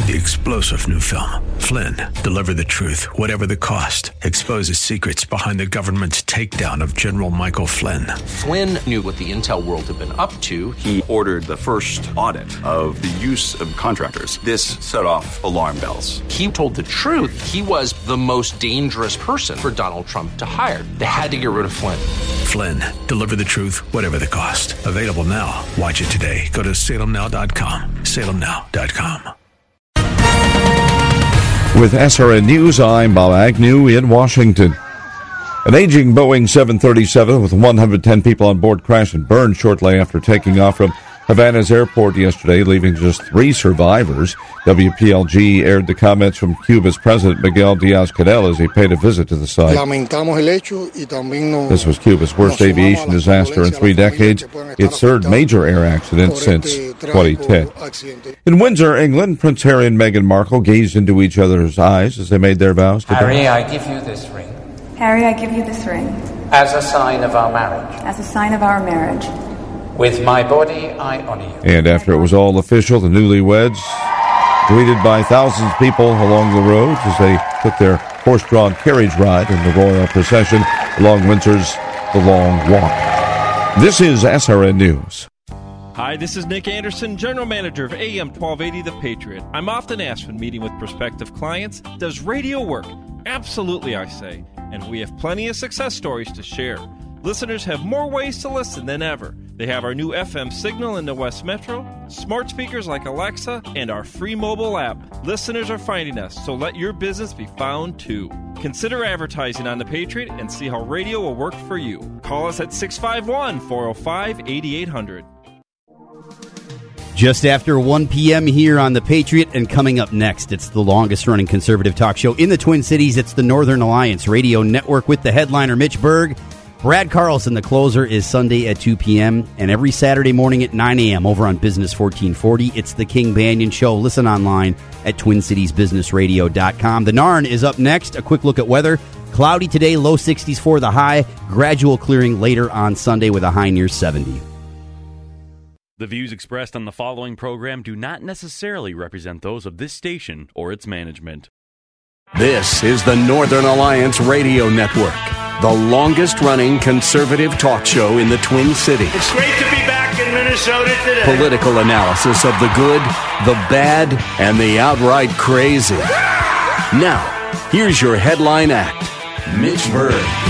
the explosive new film, Flynn, Deliver the Truth, Whatever the Cost, exposes secrets behind the government's takedown of General Michael Flynn. Flynn knew what the intel world had been up to. He ordered the first audit of the use of contractors. This set off alarm bells. He told the truth. He was the most dangerous person for Donald Trump to hire. They had to get rid of Flynn. Flynn, Deliver the Truth, Whatever the Cost. Available now. Watch it today. Go to salemnow.com. salemnow.com. With SRN News, I'm Bob Agnew in Washington. An aging Boeing 737 with 110 people on board crashed and burned shortly after taking off from Havana's airport yesterday, leaving just 3 survivors. WPLG aired the comments from Cuba's President Miguel Diaz-Canel as he paid a visit to the site. This was Cuba's worst aviation disaster in 3 decades, its 3rd major air accident since 2010. In Windsor, England, Prince Harry and Meghan Markle gazed into each other's eyes as they made their vows today. Harry, I give you this ring. Harry, I give you this ring. As a sign of our marriage. As a sign of our marriage. With my body, I honor you. And after it was all official, the newlyweds, greeted by thousands of people along the roads as they took their horse-drawn carriage ride in the royal procession along Windsor's The Long Walk. This is SRN News. Hi, this is Nick Anderson, General Manager of AM 1280 The Patriot. I'm often asked when meeting with prospective clients, does radio work? Absolutely, I say. And we have plenty of success stories to share. Listeners have more ways to listen than ever. They have our new FM signal in the West Metro, smart speakers like Alexa, and our free mobile app. Listeners are finding us, so let your business be found too. Consider advertising on The Patriot and see how radio will work for you. Call us at 651-405-8800. Just after 1 p.m. here on The Patriot, and coming up next, it's the longest-running conservative talk show in the Twin Cities. It's the Northern Alliance Radio Network with the headliner, Mitch Berg. Brad Carlson, the closer, is Sunday at 2 p.m. and every Saturday morning at 9 a.m. over on Business 1440. It's the King Banyan Show. Listen online at TwinCitiesBusinessRadio.com. The Narn is up next. A quick look at weather. Cloudy today, low 60s for the high. Gradual clearing later on Sunday with a high near 70. The views expressed on the following program do not necessarily represent those of this station or its management. This is the Northern Alliance Radio Network, the longest-running conservative talk show in the Twin Cities. It's great to be back in Minnesota today. Political analysis of the good, the bad, and the outright crazy. Now, here's your headline act, Mitch Berg.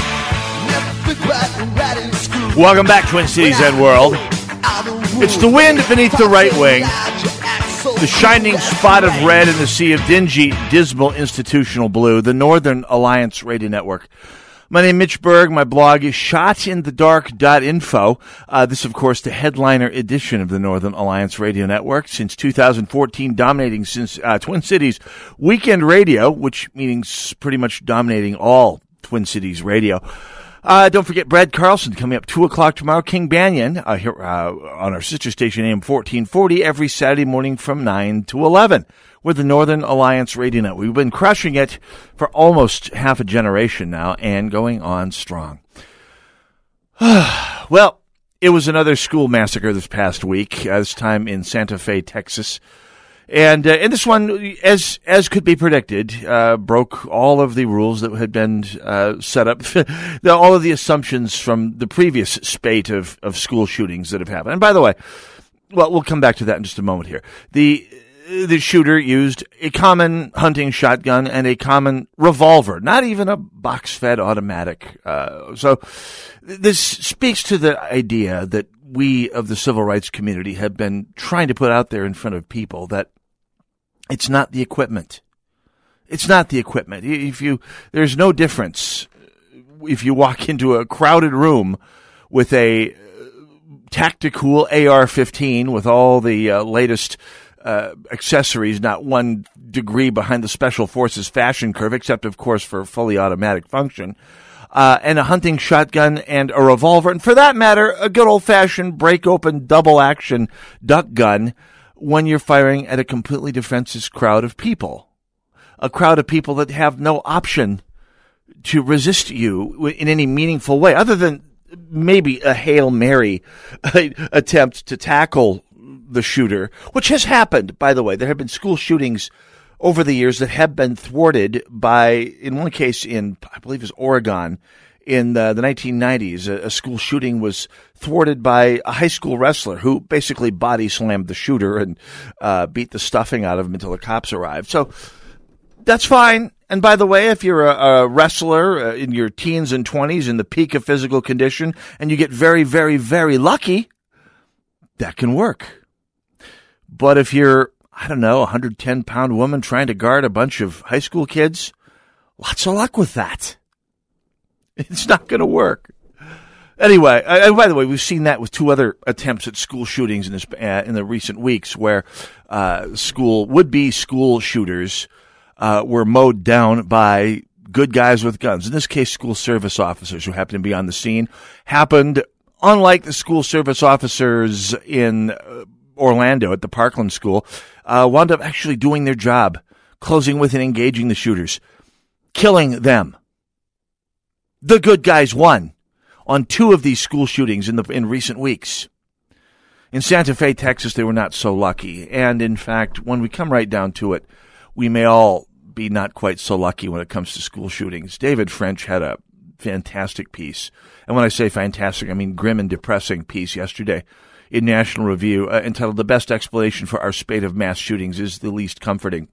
Welcome back, Twin Cities and world. It's the wind beneath the right wing, the shining spot of red in the sea of dingy, dismal institutional blue, the Northern Alliance Radio Network. My name is Mitch Berg. My blog is shotinthedark.info. This, of course, the headliner edition of the Northern Alliance Radio Network. Since 2014, dominating since Twin Cities weekend radio, which means pretty much dominating all Twin Cities radio. Don't forget Brad Carlson coming up 2 o'clock tomorrow. King Banyan here on our sister station AM 1440 every Saturday morning from 9 to 11. We're the Northern Alliance Radio Network. We've been crushing it for almost half a generation now and going on strong. Well, it was another school massacre this past week, this time in Santa Fe, Texas. And this one, as could be predicted, broke all of the rules that had been set up, all of the assumptions from the previous spate of school shootings that have happened. And by the way, well, we'll come back to that in just a moment here. The shooter used a common hunting shotgun and a common revolver, not even a box-fed automatic. So this speaks to the idea that we of the civil rights community have been trying to put out there in front of people, that it's not the equipment. It's not the equipment. There's no difference if you walk into a crowded room with a tactical AR-15 with all the latest accessories, not 1 degree behind the Special Forces fashion curve, except, of course, for fully automatic function, and a hunting shotgun and a revolver, and for that matter, a good old-fashioned break-open double-action duck gun when you're firing at a completely defenseless crowd of people. A crowd of people that have no option to resist you in any meaningful way, other than maybe a Hail Mary attempt to tackle the shooter, which has happened, by the way. There have been school shootings over the years that have been thwarted by, in one case in, I believe it was Oregon, in the 1990s, a school shooting was thwarted by a high school wrestler who basically body slammed the shooter and beat the stuffing out of him until the cops arrived. So that's fine. And by the way, if you're a wrestler in your teens and 20s in the peak of physical condition and you get very, very, very lucky, that can work. But if you're, I don't know, a 110-pound woman trying to guard a bunch of high school kids, lots of luck with that. It's not going to work. Anyway, by the way, we've seen that with two other attempts at school shootings in the recent weeks where would-be school shooters were mowed down by good guys with guns. In this case, school service officers who happened to be on the scene. Happened, unlike the school service officers in Orlando at the Parkland School, wound up actually doing their job, closing with and engaging the shooters, killing them. The good guys won on two of these school shootings in recent weeks. In Santa Fe, Texas, they were not so lucky. And in fact, when we come right down to it, we may all be not quite so lucky when it comes to school shootings. David French had a fantastic piece. And when I say fantastic, I mean grim and depressing piece yesterday in National Review entitled "The Best Explanation for Our Spate of Mass Shootings is the Least Comforting."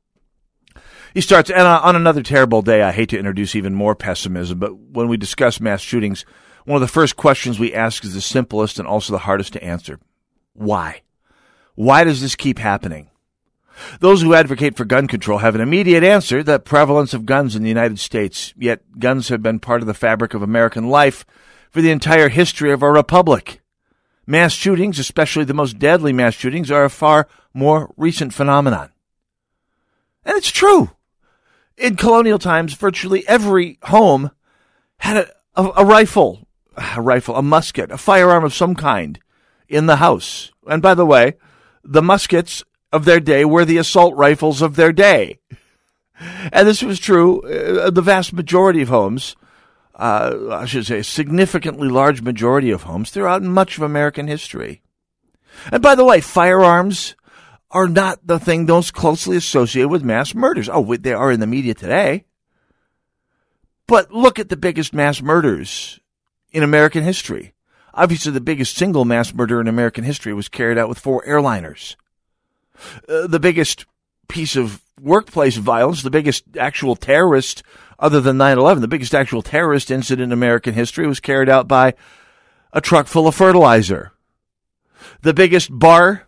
He starts, and on another terrible day, I hate to introduce even more pessimism, but when we discuss mass shootings, one of the first questions we ask is the simplest and also the hardest to answer. Why? Why does this keep happening? Those who advocate for gun control have an immediate answer: the prevalence of guns in the United States. Yet guns have been part of the fabric of American life for the entire history of our republic. Mass shootings, especially the most deadly mass shootings, are a far more recent phenomenon. And it's true. In colonial times, virtually every home had a rifle, a musket, a firearm of some kind in the house. And by the way, the muskets of their day were the assault rifles of their day. And this was true. The vast majority of homes, I should say a significantly large majority of homes throughout much of American history. And by the way, firearms are not the thing most closely associated with mass murders. Oh, they are in the media today. But look at the biggest mass murders in American history. Obviously, the biggest single mass murder in American history was carried out with 4 airliners. The biggest piece of workplace violence, the biggest actual terrorist, other than 9/11, the biggest actual terrorist incident in American history was carried out by a truck full of fertilizer. The biggest bar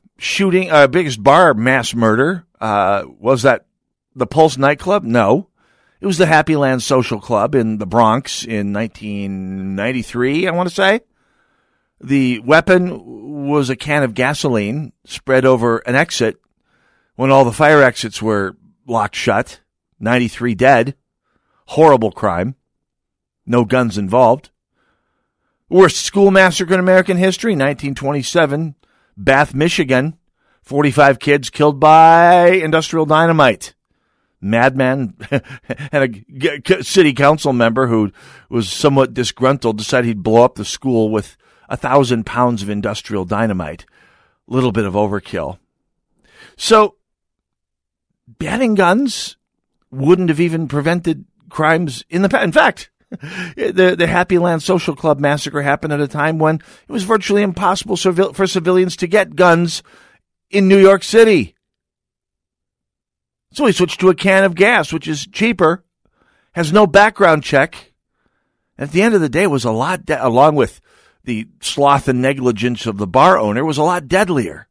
mass murder, was that the Pulse nightclub? No. It was the Happy Land Social Club in the Bronx in 1993, I want to say. The weapon was a can of gasoline spread over an exit when all the fire exits were locked shut. 93 dead. Horrible crime. No guns involved. Worst school massacre in American history, 1927. Bath, Michigan, 45 kids killed by industrial dynamite. Madman and a city council member who was somewhat disgruntled decided he'd blow up the school with 1,000 pounds of industrial dynamite. Little bit of overkill. So, banning guns wouldn't have even prevented crimes in the past. In fact, the Happy Land Social Club massacre happened at a time when it was virtually impossible for civilians to get guns in New York City. So we switched to a can of gas, which is cheaper, has no background check. At the end of the day, it was a lot, along with the sloth and negligence of the bar owner, was a lot deadlier.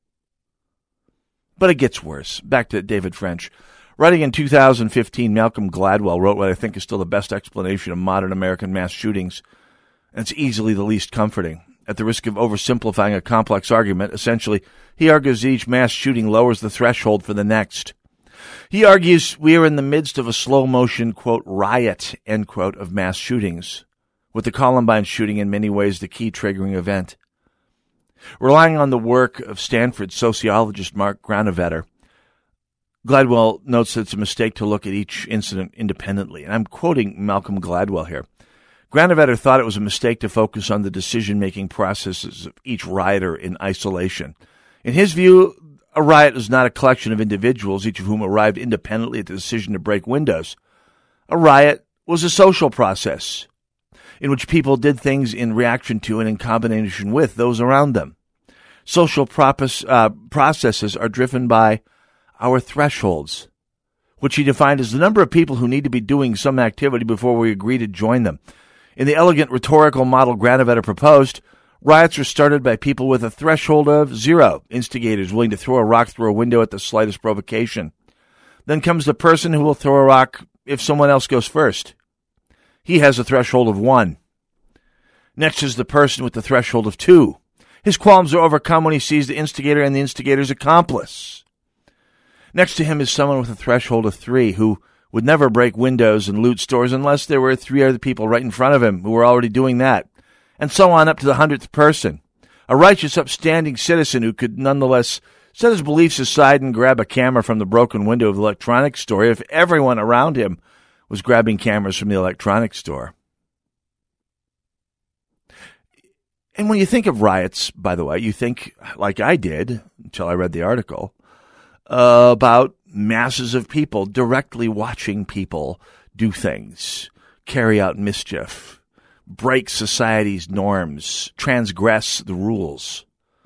But it gets worse. Back to David French. Writing in 2015, Malcolm Gladwell wrote what I think is still the best explanation of modern American mass shootings, and it's easily the least comforting. At the risk of oversimplifying a complex argument, essentially, he argues each mass shooting lowers the threshold for the next. He argues we are in the midst of a slow-motion, quote, riot, end quote, of mass shootings, with the Columbine shooting in many ways the key triggering event. Relying on the work of Stanford sociologist Mark Granovetter, Gladwell notes that it's a mistake to look at each incident independently. And I'm quoting Malcolm Gladwell here. Granovetter thought it was a mistake to focus on the decision-making processes of each rioter in isolation. In his view, a riot was not a collection of individuals, each of whom arrived independently at the decision to break windows. A riot was a social process in which people did things in reaction to and in combination with those around them. Social processes are driven by our thresholds, which he defined as the number of people who need to be doing some activity before we agree to join them. In the elegant rhetorical model Granovetter proposed, riots are started by people with a threshold of 0, instigators willing to throw a rock through a window at the slightest provocation. Then comes the person who will throw a rock if someone else goes first. He has a threshold of 1. Next is the person with the threshold of 2. His qualms are overcome when he sees the instigator and the instigator's accomplice. Next to him is someone with a threshold of 3 who would never break windows and loot stores unless there were 3 other people right in front of him who were already doing that. And so on up to the 100th person, a righteous, upstanding citizen who could nonetheless set his beliefs aside and grab a camera from the broken window of the electronics store if everyone around him was grabbing cameras from the electronics store. And when you think of riots, by the way, you think, like I did until I read the article, about masses of people directly watching people do things, carry out mischief, break society's norms, transgress the rules.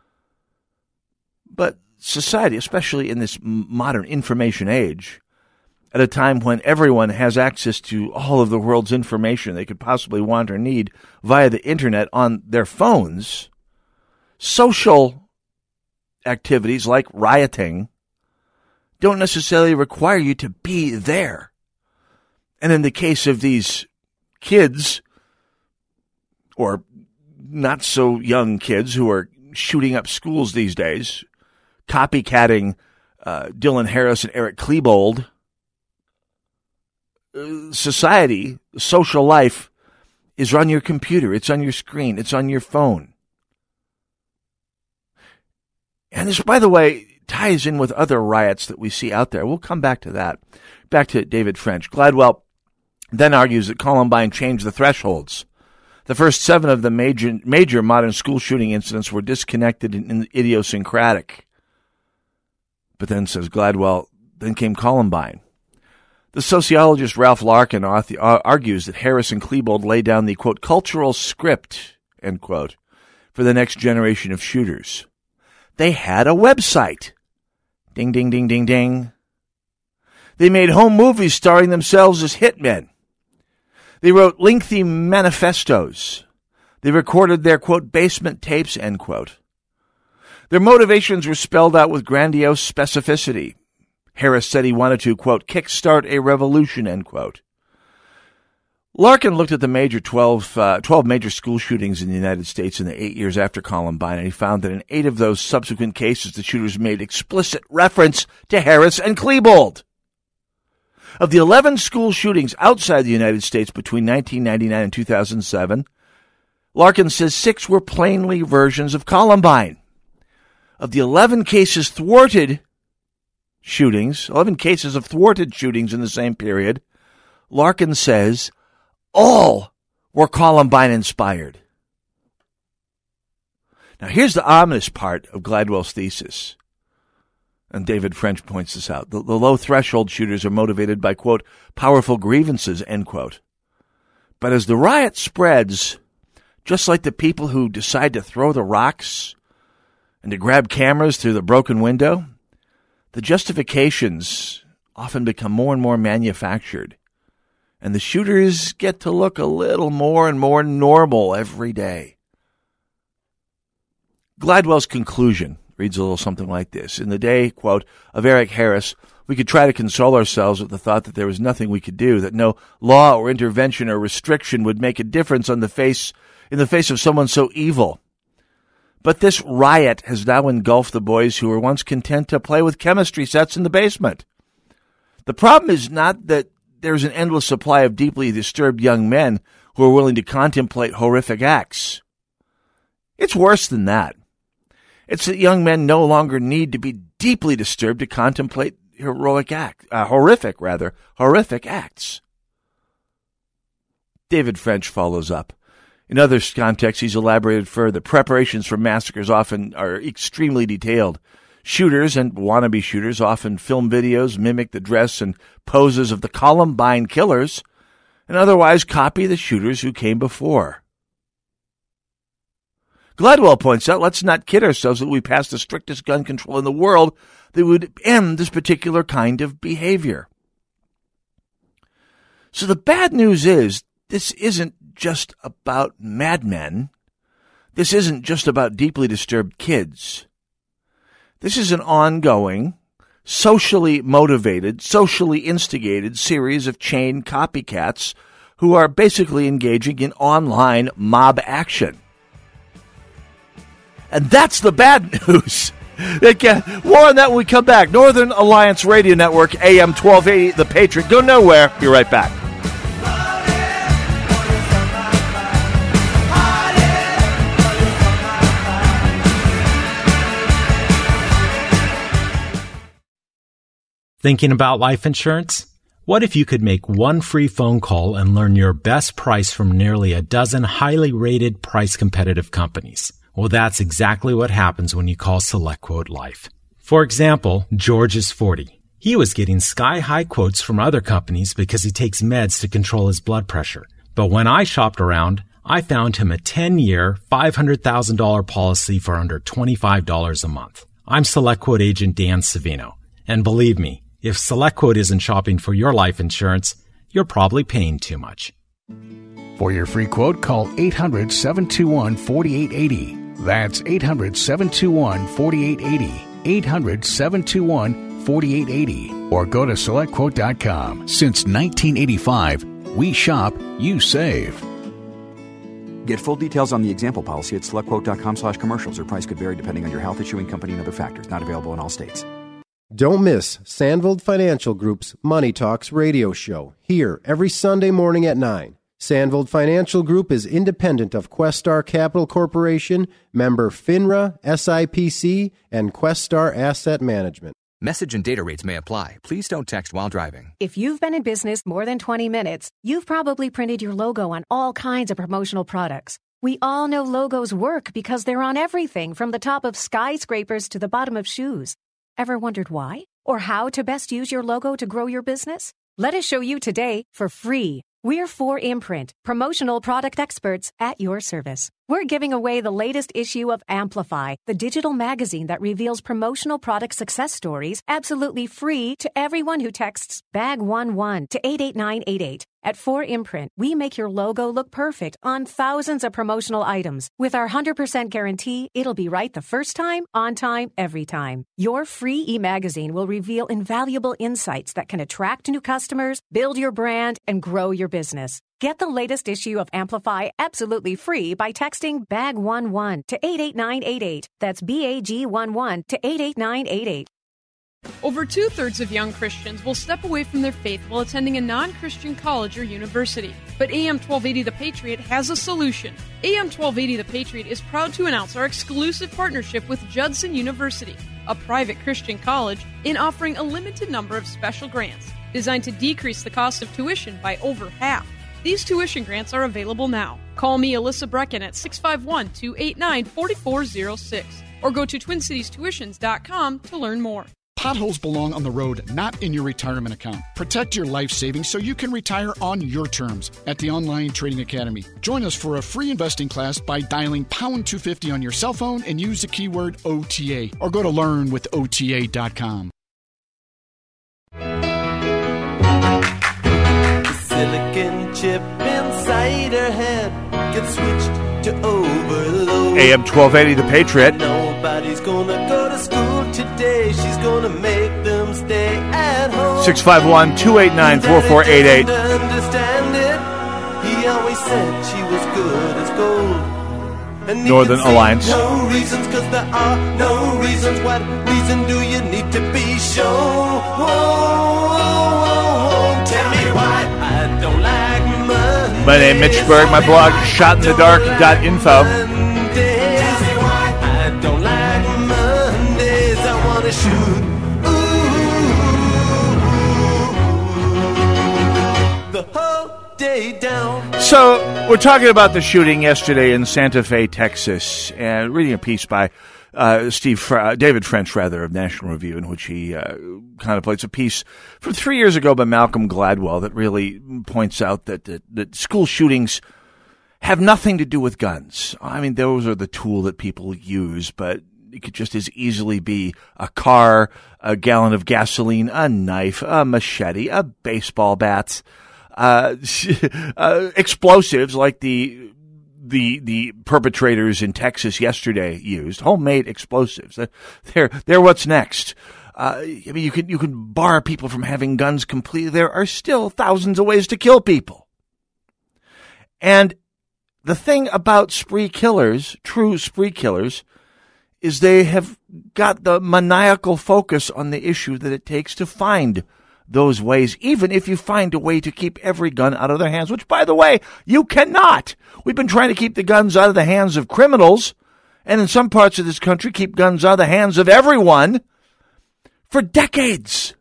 But society, especially in this modern information age, at a time when everyone has access to all of the world's information they could possibly want or need via the internet on their phones, social activities like rioting don't necessarily require you to be there. And in the case of these kids, or not so young kids who are shooting up schools these days, copycatting Dylan Harris and Eric Klebold, society, social life is on your computer, it's on your screen, it's on your phone. And this, by the way, ties in with other riots that we see out there. We'll come back to that. Back to David French. Gladwell then argues that Columbine changed the thresholds. The first 7 of the major modern school shooting incidents were disconnected and idiosyncratic. But then, says Gladwell, then came Columbine. The sociologist Ralph Larkin argues that Harris and Klebold lay down the, quote, cultural script, end quote, for the next generation of shooters. They had a website. Ding, ding, ding, ding, ding. They made home movies starring themselves as hitmen. They wrote lengthy manifestos. They recorded their, quote, basement tapes, end quote. Their motivations were spelled out with grandiose specificity. Harris said he wanted to, quote, kickstart a revolution, end quote. Larkin looked at the 12 major school shootings in the United States in the 8 years after Columbine, and he found that in 8 of those subsequent cases, the shooters made explicit reference to Harris and Klebold. Of the 11 school shootings outside the United States between 1999 and 2007, Larkin says 6 were plainly versions of Columbine. Of the 11 cases of thwarted shootings in the same period, Larkin says all were Columbine-inspired. Now, here's the ominous part of Gladwell's thesis, and David French points this out. The low-threshold shooters are motivated by, quote, powerful grievances, end quote. But as the riot spreads, just like the people who decide to throw the rocks and to grab cameras through the broken window, the justifications often become more and more manufactured, and the shooters get to look a little more and more normal every day. Gladwell's conclusion reads a little something like this. In the day, quote, of Eric Harris, we could try to console ourselves with the thought that there was nothing we could do, that no law or intervention or restriction would make a difference in the face of someone so evil. But this riot has now engulfed the boys who were once content to play with chemistry sets in the basement. The problem is not that there's an endless supply of deeply disturbed young men who are willing to contemplate horrific acts. It's worse than that. It's that young men no longer need to be deeply disturbed to contemplate horrific acts. David French follows up. In other contexts, he's elaborated further. Preparations for massacres often are extremely detailed. Shooters and wannabe shooters often film videos, mimic the dress and poses of the Columbine killers, and otherwise copy the shooters who came before. Gladwell points out, let's not kid ourselves that we passed the strictest gun control in the world that would end this particular kind of behavior. So the bad news is, this isn't just about madmen. This isn't just about deeply disturbed kids. This is an ongoing, socially motivated, socially instigated series of chain copycats who are basically engaging in online mob action. And that's the bad news. More on that when we come back. Northern Alliance Radio Network, AM 1280, The Patriot. Go nowhere. Be right back. Thinking about life insurance? What if you could make one free phone call and learn your best price from nearly a dozen highly rated, price-competitive companies? Well, that's exactly what happens when you call SelectQuote Life. For example, George is 40. He was getting sky-high quotes from other companies because he takes meds to control his blood pressure. But when I shopped around, I found him a 10-year, $500,000 policy for under $25 a month. I'm SelectQuote agent Dan Savino. And believe me, if SelectQuote isn't shopping for your life insurance, you're probably paying too much. For your free quote, call 800-721-4880. That's 800-721-4880. 800-721-4880. Or go to SelectQuote.com. Since 1985, we shop, you save. Get full details on the example policy at SelectQuote.com/commercials. Or price could vary depending on your health, issuing company, and other factors. Not available in all states. Don't miss Sandvold Financial Group's Money Talks radio show, here every Sunday morning at 9. Sandvold Financial Group is independent of Questar Capital Corporation, member FINRA, SIPC, and Questar Asset Management. Message and data rates may apply. Please don't text while driving. If you've been in business more than 20 minutes, you've probably printed your logo on all kinds of promotional products. We all know logos work because they're on everything from the top of skyscrapers to the bottom of shoes. Ever wondered why? Or how to best use your logo to grow your business? Let us show you today for free. We're 4imprint, promotional product experts at your service. We're giving away the latest issue of Amplify, the digital magazine that reveals promotional product success stories absolutely free to everyone who texts BAG11 to 88988. At 4imprint, we make your logo look perfect on thousands of promotional items. With our 100% guarantee, it'll be right the first time, on time, every time. Your free e-magazine will reveal invaluable insights that can attract new customers, build your brand, and grow your business. Get the latest issue of Amplify absolutely free by texting BAG11 to 88988. That's BAG11 to 88988. Over 2/3 of young Christians will step away from their faith while attending a non-Christian college or university. But AM 1280 The Patriot has a solution. AM 1280 The Patriot is proud to announce our exclusive partnership with Judson University, a private Christian college, in offering a limited number of special grants designed to decrease the cost of tuition by over half. These tuition grants are available now. Call me, Alyssa Brecken, at 651-289-4406 or go to TwinCitiesTuitions.com to learn more. Potholes belong on the road, not in your retirement account. Protect your life savings so you can retire on your terms at the Online Trading Academy. Join us for a free investing class by dialing pound 250 on your cell phone and use the keyword OTA or go to learnwithota.com. Silicon chip inside her head gets switched to overload. AM 1280, The Patriot. Nobody's gonna go to school today. She's gonna make them stay at home. 651-289-4488. Understand it. He always said she was good as gold. And Northern Alliance. No reasons, 'cause there are no reasons. What reason do you need to be shown? Tell me why I don't like Monday. My name is Mitch Berg. My blog, shotinthedark.info. I don't like Mondays. I want to shoot. Ooh, the whole day down. So, we're talking about the shooting yesterday in Santa Fe, Texas, and reading a piece by David French, of National Review, in which he contemplates a piece from 3 years ago by Malcolm Gladwell that really points out that school shootings have nothing to do with guns. I mean, those are the tool that people use, but it could just as easily be a car, a gallon of gasoline, a knife, a machete, a baseball bat, explosives like the perpetrators in Texas yesterday used, homemade explosives. They're what's next. I mean, you can bar people from having guns completely. There are still thousands of ways to kill people. And the thing about spree killers, true spree killers, is they have got the maniacal focus on the issue that it takes to find those ways, even if you find a way to keep every gun out of their hands, which, by the way, you cannot. We've been trying to keep the guns out of the hands of criminals, and in some parts of this country, keep guns out of the hands of everyone for decades.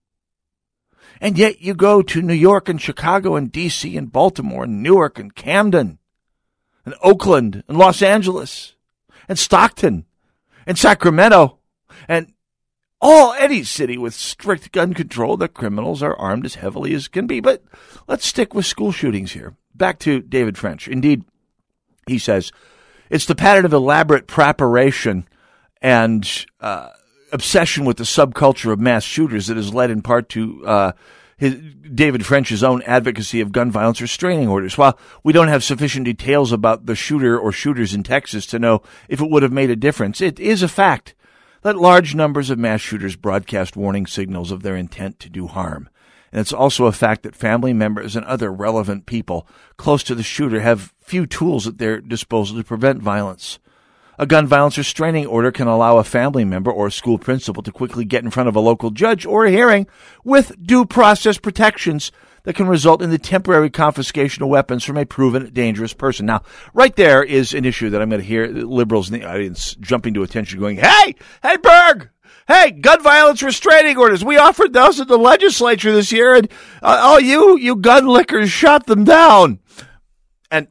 And yet you go to New York and Chicago and D.C. and Baltimore and Newark and Camden and Oakland and Los Angeles and Stockton and Sacramento and any city with strict gun control, the criminals are armed as heavily as can be. But let's stick with school shootings here. Back to David French. Indeed, he says, it's the pattern of elaborate preparation and obsession with the subculture of mass shooters that has led in part to David French's own advocacy of gun violence restraining orders. While we don't have sufficient details about the shooter or shooters in Texas to know if it would have made a difference, it is a fact that large numbers of mass shooters broadcast warning signals of their intent to do harm. And it's also a fact that family members and other relevant people close to the shooter have few tools at their disposal to prevent violence. A gun violence restraining order can allow a family member or a school principal to quickly get in front of a local judge or a hearing with due process protections that can result in the temporary confiscation of weapons from a proven dangerous person. Now, right there is an issue that I'm going to hear liberals in the audience jumping to attention going, hey, Berg! Hey, gun violence restraining orders. We offered those in the legislature this year, and you gun lickers shot them down. And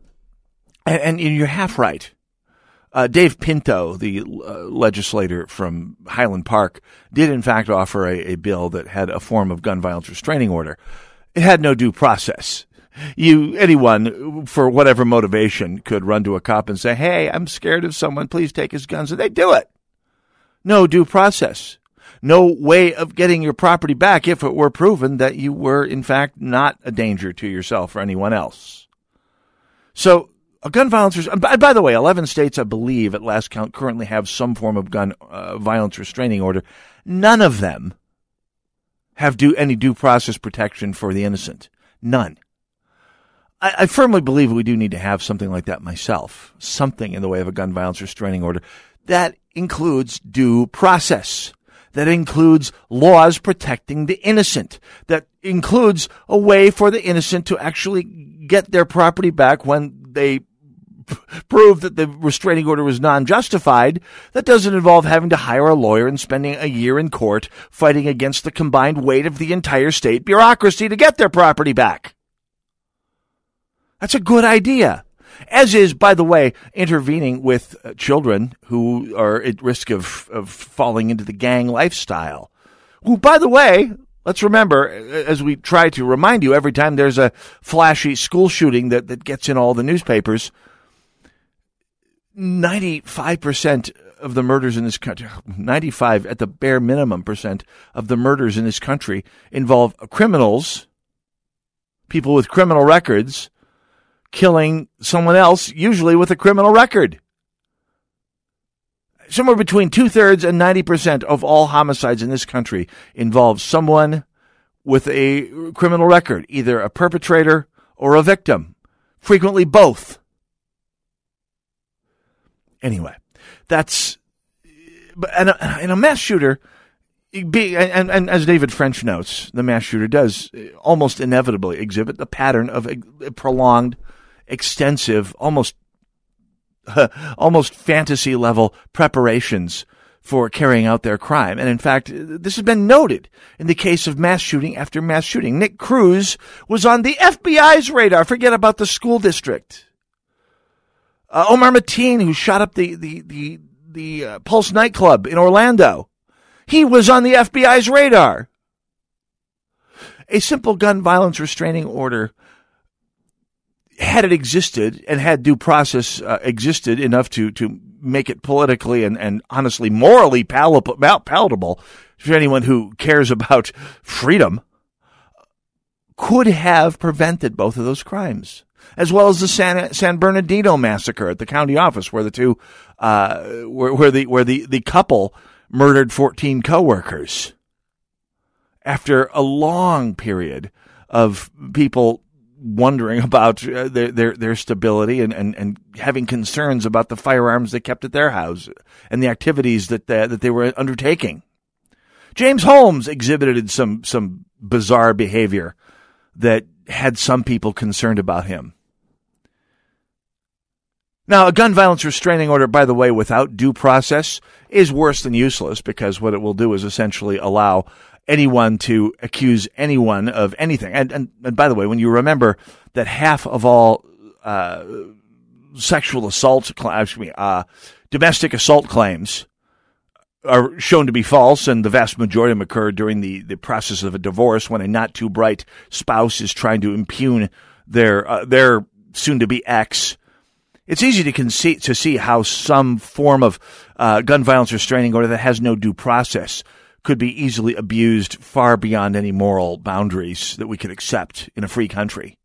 you're half right. Dave Pinto, the legislator from Highland Park, did in fact offer a bill that had a form of gun violence restraining order. It had no due process. Anyone, for whatever motivation, could run to a cop and say, hey, I'm scared of someone, please take his guns, and they do it. No due process. No way of getting your property back if it were proven that you were, in fact, not a danger to yourself or anyone else. So, a gun violence, by the way, 11 states, I believe, at last count, currently have some form of gun violence restraining order. None of them have any due process protection for the innocent. None. I firmly believe we do need to have something like that myself. Something in the way of a gun violence restraining order. That includes due process. That includes laws protecting the innocent. That includes a way for the innocent to actually get their property back when they prove that the restraining order was non-justified. That doesn't involve having to hire a lawyer and spending a year in court fighting against the combined weight of the entire state bureaucracy to get their property back. That's a good idea. As is, by the way, intervening with children who are at risk of falling into the gang lifestyle. Who, by the way, let's remember, as we try to remind you every time there's a flashy school shooting that gets in all the newspapers, 95% of the murders in this country, 95 at the bare minimum % of the murders in this country involve criminals, people with criminal records, killing someone else, usually with a criminal record. Somewhere between 2/3 and 90% of all homicides in this country involve someone with a criminal record, either a perpetrator or a victim, frequently both. Anyway, that's, and a mass shooter, and as David French notes, the mass shooter does almost inevitably exhibit the pattern of a prolonged, extensive, almost fantasy level preparations for carrying out their crime. And in fact, this has been noted in the case of mass shooting after mass shooting. Nick Cruz was on the FBI's radar. Forget about the school district. Omar Mateen, who shot up the Pulse nightclub in Orlando, he was on the FBI's radar. A simple gun violence restraining order, had it existed and had due process existed enough to make it politically and honestly morally palatable for anyone who cares about freedom, could have prevented both of those crimes, as well as the San Bernardino massacre at the county office, where the two where the couple murdered 14 coworkers after a long period of people wondering about their stability and having concerns about the firearms they kept at their house and the activities that they were undertaking. James Holmes exhibited some bizarre behavior that had some people concerned about him. Now, a gun violence restraining order, by the way, without due process is worse than useless, because what it will do is essentially allow anyone to accuse anyone of anything. And by the way, when you remember that half of all sexual assault, domestic assault claims are shown to be false, and the vast majority of them occur during the process of a divorce, when a not too bright spouse is trying to impugn their soon-to-be ex. It's easy to see how some form of gun violence restraining order that has no due process could be easily abused far beyond any moral boundaries that we could accept in a free country.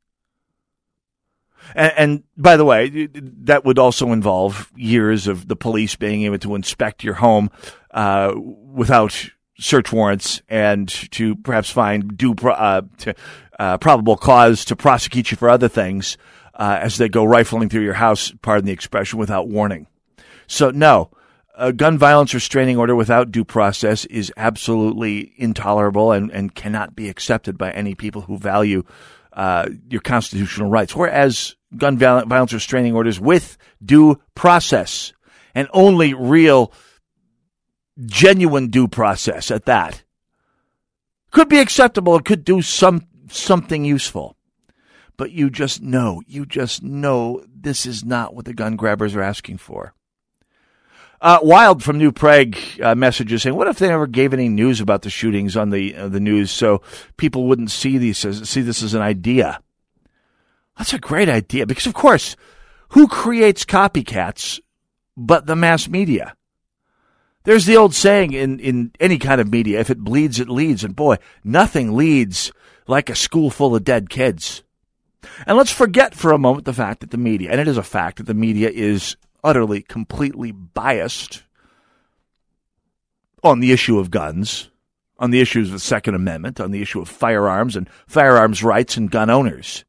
And by the way, that would also involve years of the police being able to inspect your home without search warrants, and to perhaps find probable cause to prosecute you for other things as they go rifling through your house, pardon the expression, without warning. So no, a gun violence restraining order without due process is absolutely intolerable and cannot be accepted by any people who value your constitutional rights. Whereas gun violence restraining orders with due process, and only real, genuine due process at that, could be acceptable. It could do something useful. But you just know this is not what the gun grabbers are asking for. Wild from New Prague messages saying, what if they never gave any news about the shootings on the news so people wouldn't see this as an idea? That's a great idea, because, of course, who creates copycats but the mass media? There's the old saying in any kind of media, if it bleeds, it leads. And boy, nothing leads like a school full of dead kids. And let's forget for a moment the fact that the media, and it is a fact that the media is utterly, completely biased on the issue of guns, on the issues of the Second Amendment, on the issue of firearms and firearms rights and gun owners.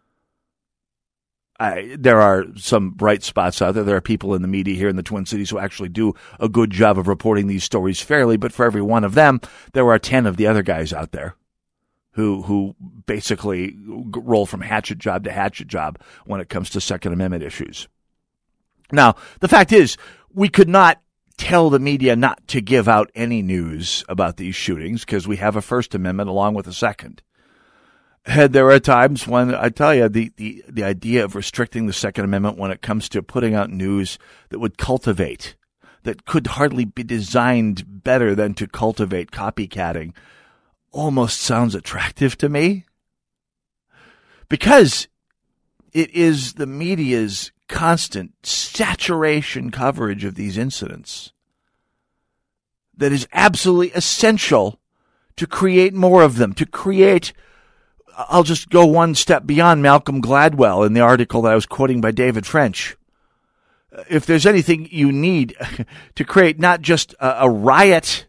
There are some bright spots out there. There are people in the media here in the Twin Cities who actually do a good job of reporting these stories fairly, but for every one of them, there are 10 of the other guys out there who basically roll from hatchet job to hatchet job when it comes to Second Amendment issues. Now, the fact is, we could not tell the media not to give out any news about these shootings, because we have a First Amendment along with a Second. And there are times when, I tell you, the idea of restricting the Second Amendment when it comes to putting out news that would cultivate, that could hardly be designed better than to cultivate copycatting, almost sounds attractive to me, because it is the media's constant saturation coverage of these incidents that is absolutely essential to create more of them, to create, I'll just go one step beyond Malcolm Gladwell in the article that I was quoting by David French. If there's anything you need to create not just a riot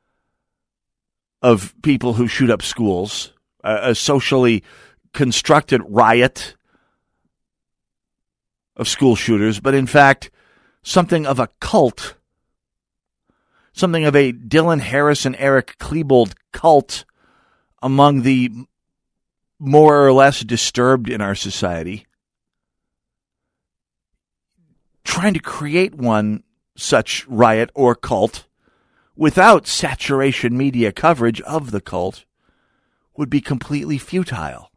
of people who shoot up schools, a socially constructed riot of school shooters, but in fact, something of a cult, something of a Dylan Harris and Eric Klebold cult among the more or less disturbed in our society. Trying to create one such riot or cult without saturation media coverage of the cult would be completely futile.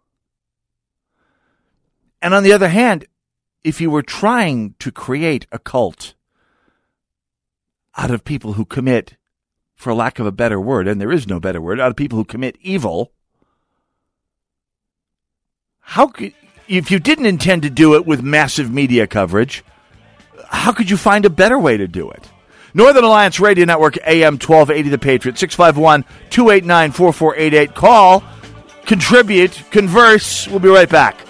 And on the other hand, if you were trying to create a cult out of people who commit, for lack of a better word, and there is no better word, out of people who commit evil, how could, if you didn't intend to do it with massive media coverage, how could you find a better way to do it? Northern Alliance Radio Network, AM 1280 The Patriot, 651-289-4488. Call, contribute, converse. We'll be right back.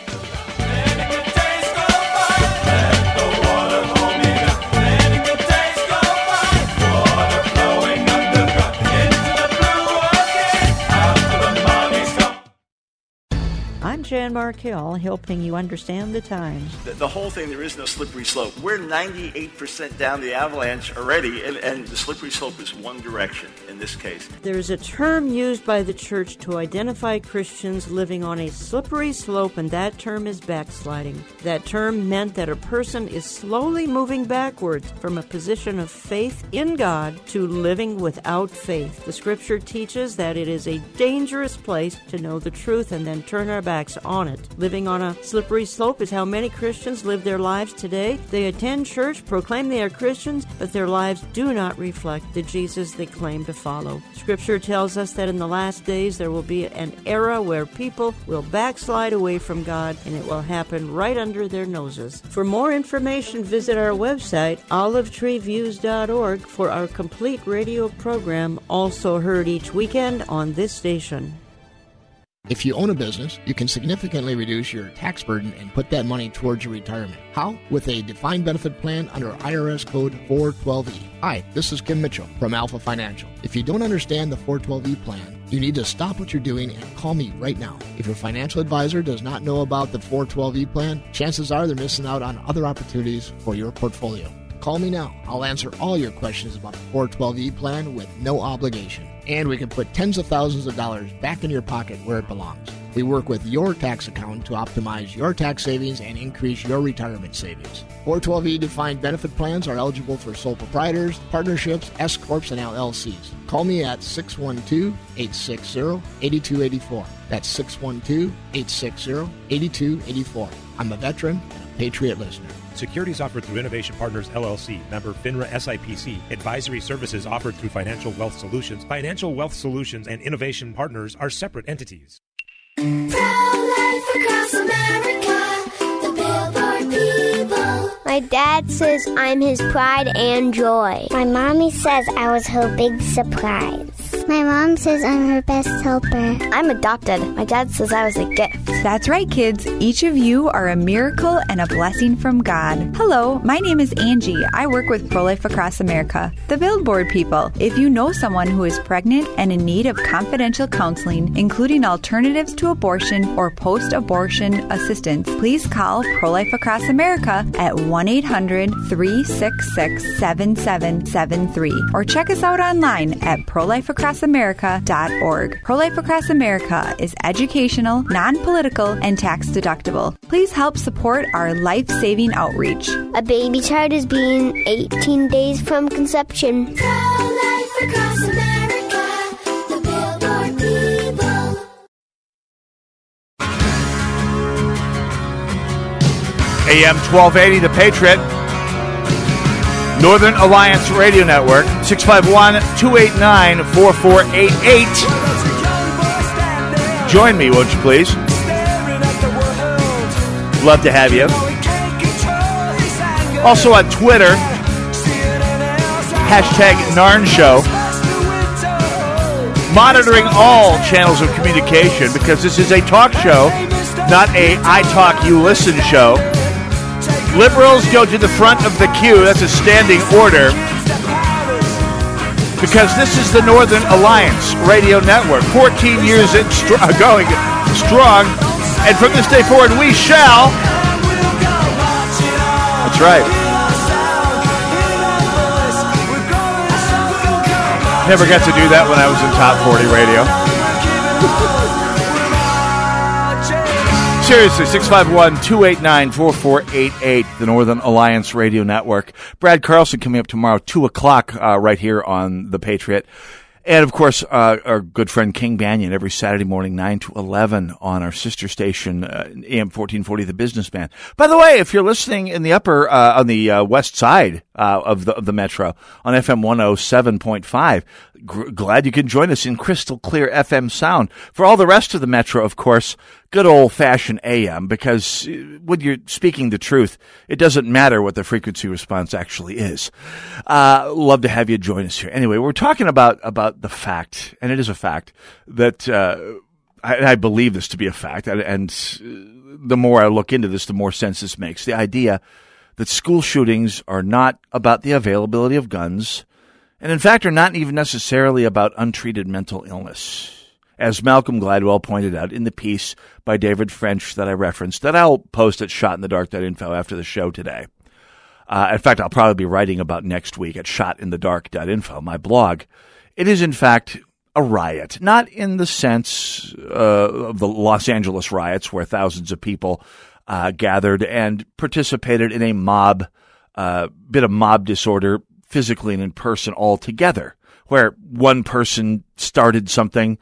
I'm Jan Markell, helping you understand the times. The whole thing, there is no slippery slope. We're 98% down the avalanche already, and the slippery slope is one direction in this case. There's a term used by the church to identify Christians living on a slippery slope, and that term is backsliding. That term meant that a person is slowly moving backwards from a position of faith in God to living without faith. The scripture teaches that it is a dangerous place to know the truth and then turn our backs on it. Living on a slippery slope is how many Christians live their lives today. They attend church, proclaim they are Christians, but their lives do not reflect the Jesus they claim to follow. Scripture tells us that in the last days there will be an era where people will backslide away from God, and it will happen right under their noses. For more information, visit our website, olivetreeviews.org, for our complete radio program, also heard each weekend on this station. If you own a business, you can significantly reduce your tax burden and put that money towards your retirement. How? With a defined benefit plan under IRS code 412E. Hi, this is Kim Mitchell from Alpha Financial. If you don't understand the 412E plan, you need to stop what you're doing and call me right now. If your financial advisor does not know about the 412E plan, chances are they're missing out on other opportunities for your portfolio. Call me now. I'll answer all your questions about the 412E plan with no obligation. And we can put tens of thousands of dollars back in your pocket where it belongs. We work with your tax accountant to optimize your tax savings and increase your retirement savings. 412E defined benefit plans are eligible for sole proprietors, partnerships, S-corps, and LLCs. Call me at 612-860-8284. That's 612-860-8284. I'm a veteran and a Patriot listener. Securities offered through Innovation Partners, LLC, member FINRA SIPC. Advisory services offered through Financial Wealth Solutions. Financial Wealth Solutions and Innovation Partners are separate entities. Pro-life across America, the Billboard people. My dad says I'm his pride and joy. My mommy says I was her big surprise. My mom says I'm her best helper. I'm adopted. My dad says I was a gift. That's right, kids. Each of you are a miracle and a blessing from God. Hello, my name is Angie. I work with Pro-Life Across America, the Billboard people. If you know someone who is pregnant and in need of confidential counseling, including alternatives to abortion or post-abortion assistance, please call Pro-Life Across America at 1-800-366-7773 or check us out online at prolifeacrossamerica.org. Pro-Life Across America is educational, non-political, and tax-deductible. Please help support our life-saving outreach. A baby child is being 18 days from conception. Pro-Life Across America, the Billboard people. AM 1280, The Patriot. Northern Alliance Radio Network, 651-289-4488. Join me, won't you please? Love to have you. Also on Twitter, hashtag Narn Show. Monitoring all channels of communication because this is a talk show, not a I talk, you listen show. Liberals go to the front of the queue. That's a standing order. Because this is the Northern Alliance Radio Network. 14 years going strong. And from this day forward, we shall. That's right. Never got to do that when I was in Top 40 Radio. seriously, 651-289-4488, the Northern Alliance Radio Network. Brad Carlson coming up tomorrow, 2 o'clock, right here on The Patriot. And, of course, our good friend King Banyan every Saturday morning, 9 to 11 on our sister station, AM 1440, The Businessman. By the way, if you're listening in the upper, on the west side of the metro, on FM 107.5, glad you can join us in crystal clear FM sound. For all the rest of the metro, of course, good old-fashioned AM, because when you're speaking the truth, it doesn't matter what the frequency response actually is. Love to have you join us here. Anyway, we're talking about the fact, and it is a fact, that I believe this to be a fact, and the more I look into this, the more sense this makes. The idea that school shootings are not about the availability of guns, and in fact are not even necessarily about untreated mental illness. As Malcolm Gladwell pointed out in the piece by David French that I referenced, that I'll post at shotinthedark.info after the show today. In fact, I'll probably be writing about next week at shotinthedark.info, my blog. It is, in fact, a riot, not in the sense of the Los Angeles riots where thousands of people gathered and participated in a bit of mob disorder, physically and in person all together, where one person started something,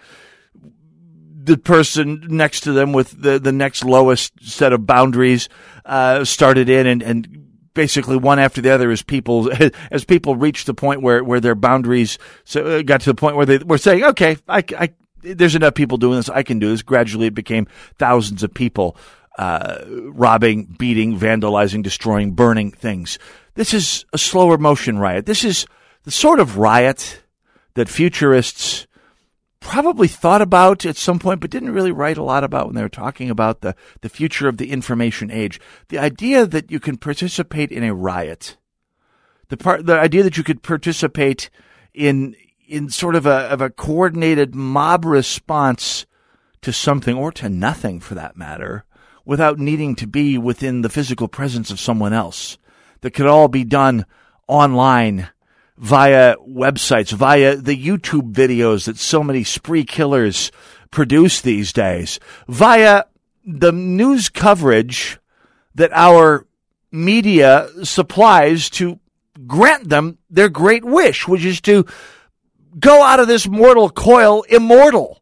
the person next to them with the next lowest set of boundaries started in, and basically one after the other as people reached the point where their boundaries got to the point where they were saying, okay, I there's enough people doing this, I can do this. Gradually it became thousands of people robbing, beating, vandalizing, destroying, burning things. This is a slower motion riot. This is the sort of riot that futurists probably thought about at some point, but didn't really write a lot about when they were talking about the future of the information age. The idea that you can participate in a riot, the idea that you could participate in sort of a coordinated mob response to something, or to nothing for that matter, without needing to be within the physical presence of someone else, that could all be done online, via websites, via the YouTube videos that so many spree killers produce these days, via the news coverage that our media supplies to grant them their great wish, which is to go out of this mortal coil immortal,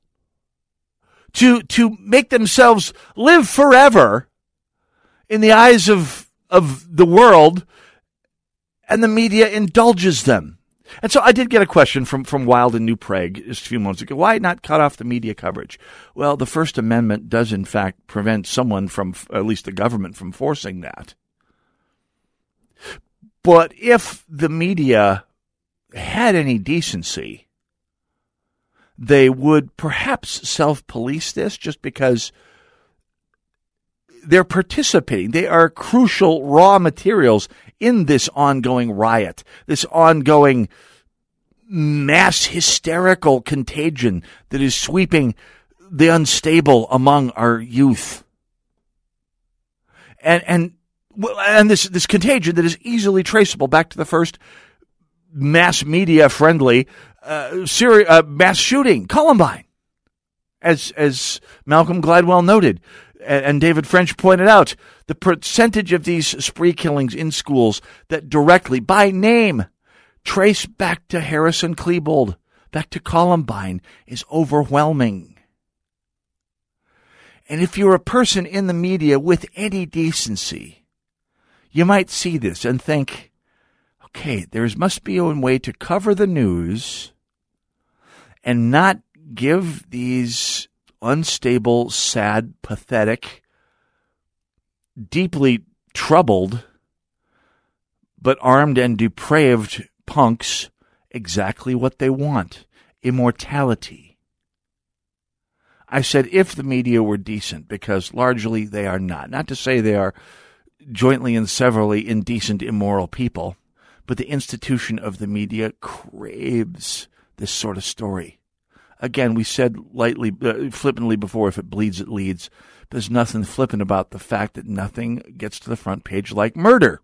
to make themselves live forever in the eyes of the world, and the media indulges them. And so I did get a question from Wild and New Prague just a few moments ago. Why not cut off the media coverage? Well, the First Amendment does, in fact, prevent someone from, at least the government, from forcing that. But if the media had any decency, they would perhaps self-police this, just because they're participating. They are crucial raw materials in this ongoing riot, this ongoing mass hysterical contagion that is sweeping the unstable among our youth. And this contagion that is easily traceable back to the first mass media friendly mass shooting, Columbine, as Malcolm Gladwell noted. And David French pointed out, the percentage of these spree killings in schools that directly, by name, trace back to Harrison Klebold, back to Columbine, is overwhelming. And if you're a person in the media with any decency, you might see this and think, okay, there must be a way to cover the news and not give these unstable, sad, pathetic, deeply troubled, but armed and depraved punks exactly what they want: immortality. I said if the media were decent, because largely they are not. Not to say they are jointly and severally indecent, immoral people, but the institution of the media craves this sort of story. Again, we said lightly, flippantly before, if it bleeds, it leads. There's nothing flippant about the fact that nothing gets to the front page like murder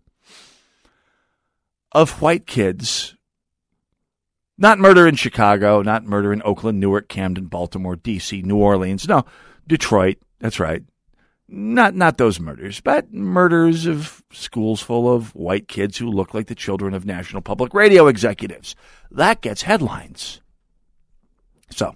of white kids. Not murder in Chicago, not murder in Oakland, Newark, Camden, Baltimore, D.C., New Orleans. No, Detroit, that's right. Not those murders, but murders of schools full of white kids who look like the children of National Public Radio executives. That gets headlines. So,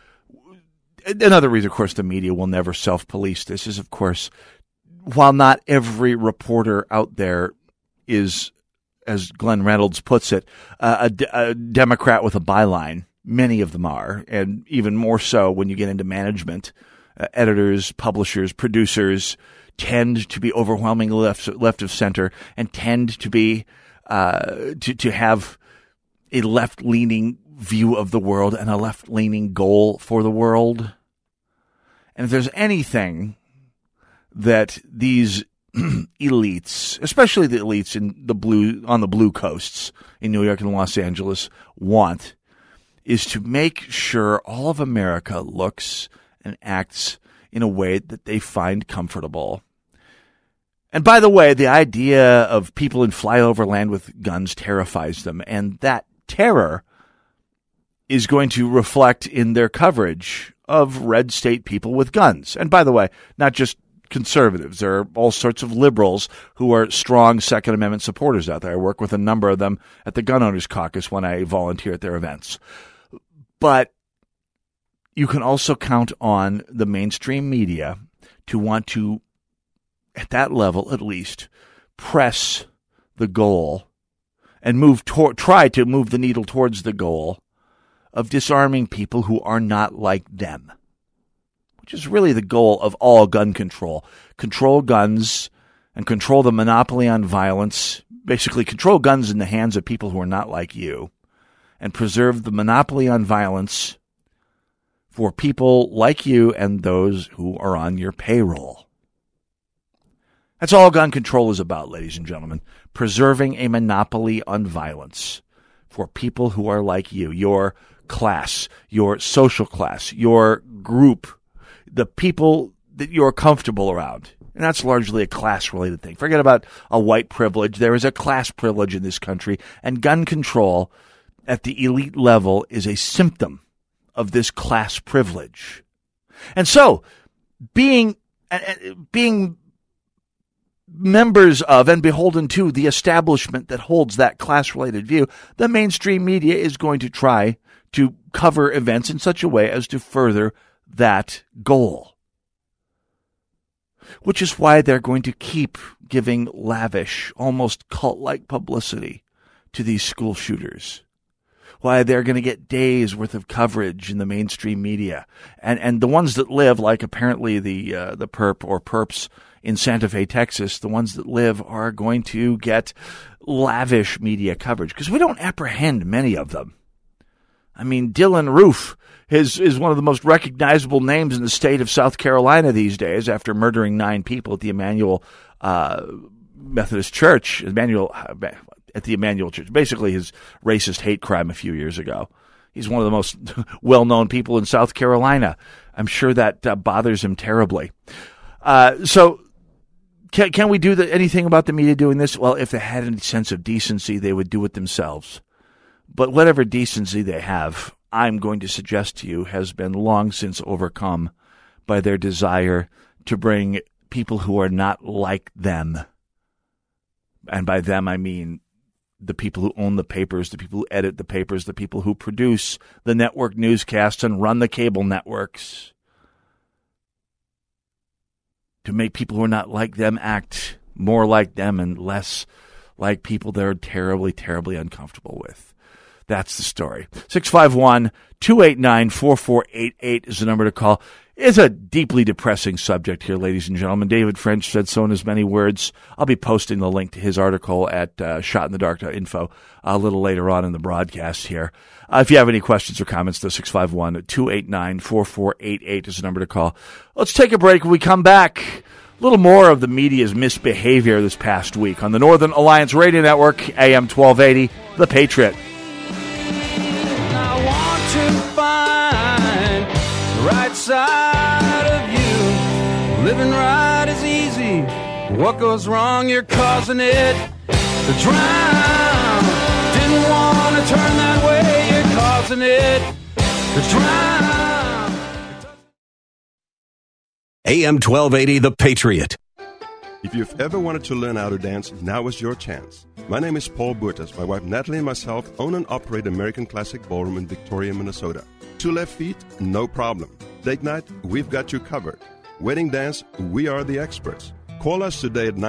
another reason, of course, the media will never self-police this is, of course, while not every reporter out there is, as Glenn Reynolds puts it, a Democrat with a byline, many of them are, and even more so when you get into management. Editors, publishers, producers tend to be overwhelmingly left of center and tend to be to have a left-leaning view of the world and a left-leaning goal for the world. And if there's anything that these elites, especially the elites on the blue coasts in New York and Los Angeles, want, is to make sure all of America looks and acts in a way that they find comfortable. And by the way, the idea of people in flyover land with guns terrifies them, and that terror is going to reflect in their coverage of red state people with guns. And by the way, not just conservatives. There are all sorts of liberals who are strong Second Amendment supporters out there. I work with a number of them at the Gun Owners Caucus when I volunteer at their events. But you can also count on the mainstream media to want to, at that level at least, press the goal and try to move the needle towards the goal of disarming people who are not like them, which is really the goal of all gun control. Control guns and control the monopoly on violence, basically control guns in the hands of people who are not like you, and preserve the monopoly on violence for people like you and those who are on your payroll. That's all gun control is about, ladies and gentlemen. Preserving a monopoly on violence for people who are like you, your class, your social class, your group, the people that you're comfortable around. And that's largely a class-related thing. Forget about a white privilege. There is a class privilege in this country, and gun control at the elite level is a symptom of this class privilege. And so, being members of and beholden to the establishment that holds that class-related view, the mainstream media is going to try to cover events in such a way as to further that goal. Which is why they're going to keep giving lavish, almost cult-like publicity to these school shooters. Why they're going to get days worth of coverage in the mainstream media. And the ones that live, like apparently the perp or perps in Santa Fe, Texas, the ones that live are going to get lavish media coverage because we don't apprehend many of them. I mean, Dylan Roof is one of the most recognizable names in the state of South Carolina these days after murdering 9 people at the Emmanuel Methodist Church, at the Emmanuel Church, basically his racist hate crime a few years ago. He's one of the most well-known people in South Carolina. I'm sure that bothers him terribly. So can we do anything about the media doing this? Well, if they had any sense of decency, they would do it themselves. But whatever decency they have, I'm going to suggest to you, has been long since overcome by their desire to bring people who are not like them. And by them, I mean the people who own the papers, the people who edit the papers, the people who produce the network newscasts and run the cable networks. To make people who are not like them act more like them and less like people they're terribly, terribly uncomfortable with. That's the story. 651-289-4488 is the number to call. It's a deeply depressing subject here, ladies and gentlemen. David French said so in as many words. I'll be posting the link to his article at shotinthedark.info a little later on in the broadcast here. If you have any questions or comments, though, 651-289-4488 is the number to call. Let's take a break. When we come back, a little more of the media's misbehavior this past week on the Northern Alliance Radio Network, AM 1280, The Patriot. Right side of you. Living right is easy. What goes wrong, you're causing it to drown. Didn't want to turn that way, you're causing it to drown. AM 1280, The Patriot. If you've ever wanted to learn how to dance, now is your chance. My name is Paul Burtas. My wife Natalie and myself own and operate American Classic Ballroom in Victoria, Minnesota. 2 left feet, no problem. Date night, we've got you covered. Wedding dance, we are the experts. Call us today at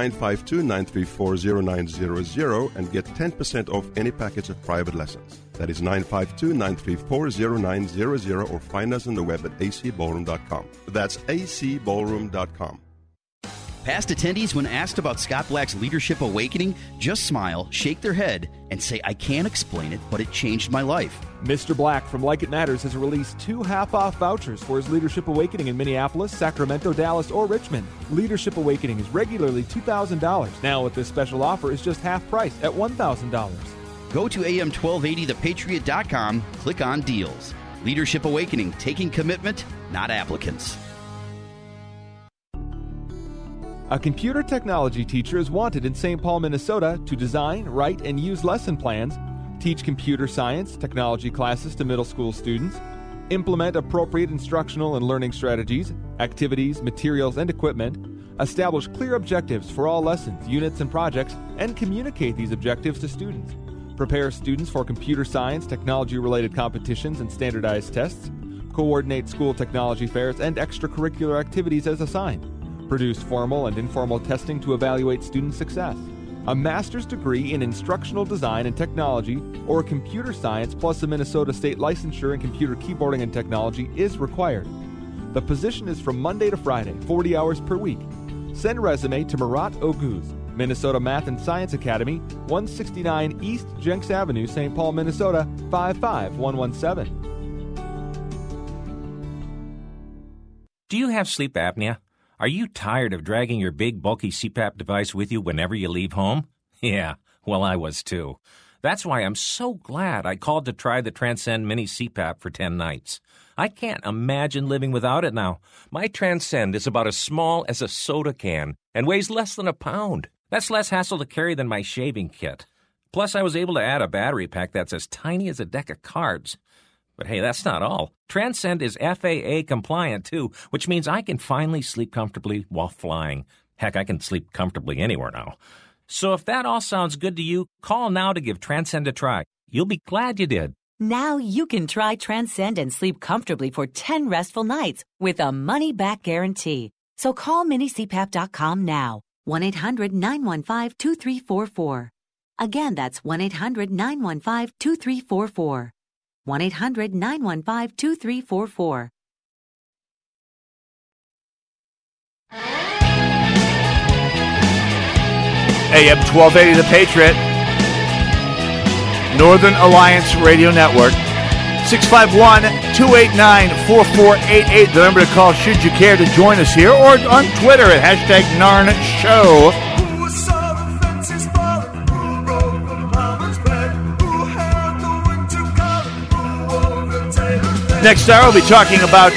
952-934-0900 and get 10% off any package of private lessons. That is 952-934-0900 or find us on the web at acballroom.com. That's acballroom.com. Past attendees, when asked about Scott Black's Leadership Awakening, just smile, shake their head, and say, I can't explain it, but it changed my life. Mr. Black from Like It Matters has released 2 half-off vouchers for his Leadership Awakening in Minneapolis, Sacramento, Dallas, or Richmond. Leadership Awakening is regularly $2,000. Now with this special offer, is just half price at $1,000. Go to am1280thepatriot.com, click on Deals. Leadership Awakening, taking commitment, not applicants. A computer technology teacher is wanted in St. Paul, Minnesota to design, write, and use lesson plans, teach computer science, technology classes to middle school students, implement appropriate instructional and learning strategies, activities, materials, and equipment, establish clear objectives for all lessons, units, and projects, and communicate these objectives to students, prepare students for computer science, technology-related competitions and standardized tests, coordinate school technology fairs and extracurricular activities as assigned, produce formal and informal testing to evaluate student success. A master's degree in instructional design and technology or computer science plus a Minnesota state licensure in computer keyboarding and technology is required. The position is from Monday to Friday, 40 hours per week. Send resume to Marat Oguz, Minnesota Math and Science Academy, 169 East Jenks Avenue, St. Paul, Minnesota, 55117. Do you have sleep apnea? Are you tired of dragging your big, bulky CPAP device with you whenever you leave home? Yeah, well, I was too. That's why I'm so glad I called to try the Transcend Mini CPAP for 10 nights. I can't imagine living without it now. My Transcend is about as small as a soda can and weighs less than a pound. That's less hassle to carry than my shaving kit. Plus, I was able to add a battery pack that's as tiny as a deck of cards. But hey, that's not all. Transcend is FAA compliant, too, which means I can finally sleep comfortably while flying. Heck, I can sleep comfortably anywhere now. So if that all sounds good to you, call now to give Transcend a try. You'll be glad you did. Now you can try Transcend and sleep comfortably for 10 restful nights with a money-back guarantee. So call minicpap.com now. 1-800-915-2344. Again, that's 1-800-915-2344. 1-800-915-2344. AM 1280, The Patriot. Northern Alliance Radio Network. 651-289-4488. The number to call should you care to join us here, or on Twitter at #NarnShow. Next hour, we'll be talking about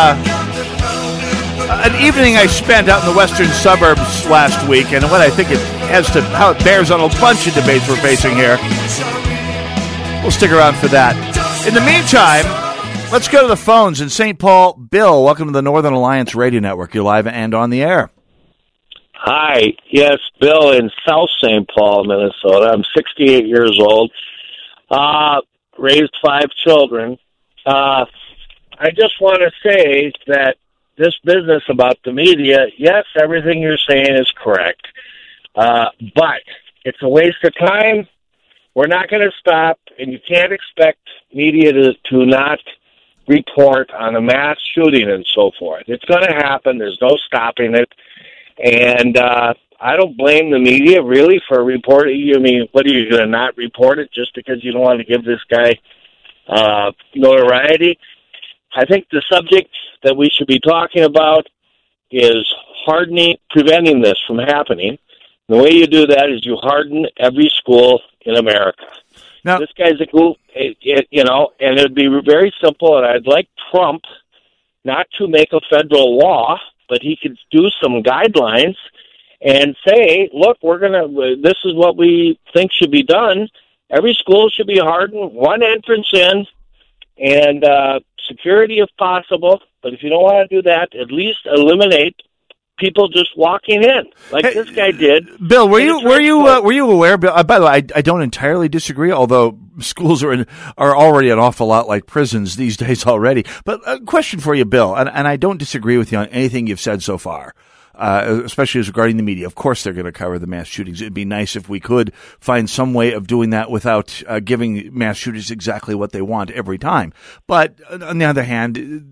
an evening I spent out in the western suburbs last week, and what I think it has to, how it bears on a bunch of debates we're facing here. We'll stick around for that. In the meantime, let's go to the phones in St. Paul. Bill, welcome to the Northern Alliance Radio Network. You're live and on the air. Hi, yes, Bill in South St. Paul, Minnesota. I'm 68 years old. Raised 5 children. I just want to say that this business about the media, yes, everything you're saying is correct. But it's a waste of time. We're not going to stop, and you can't expect media to not report on a mass shooting and so forth. It's going to happen. There's no stopping it. And I don't blame the media, really, for reporting. I mean, what are you going to not report it just because you don't want to give this guy notoriety? I think the subject that we should be talking about is preventing this from happening. The way you do that is you harden every school in America. Now, this guy's a goof, and it would be very simple, and I'd like Trump not to make a federal law, but he could do some guidelines and say, look, this is what we think should be done. Every school should be hardened, one entrance in, and security if possible, but if you don't want to do that, at least eliminate people just walking in, like this guy did. Bill, were you aware? Bill, by the way, I don't entirely disagree. Although schools are already an awful lot like prisons these days already. But a question for you, Bill, and I don't disagree with you on anything you've said so far. Especially as regarding the media. Of course they're going to cover the mass shootings. It'd be nice if we could find some way of doing that without giving mass shooters exactly what they want every time. But on the other hand,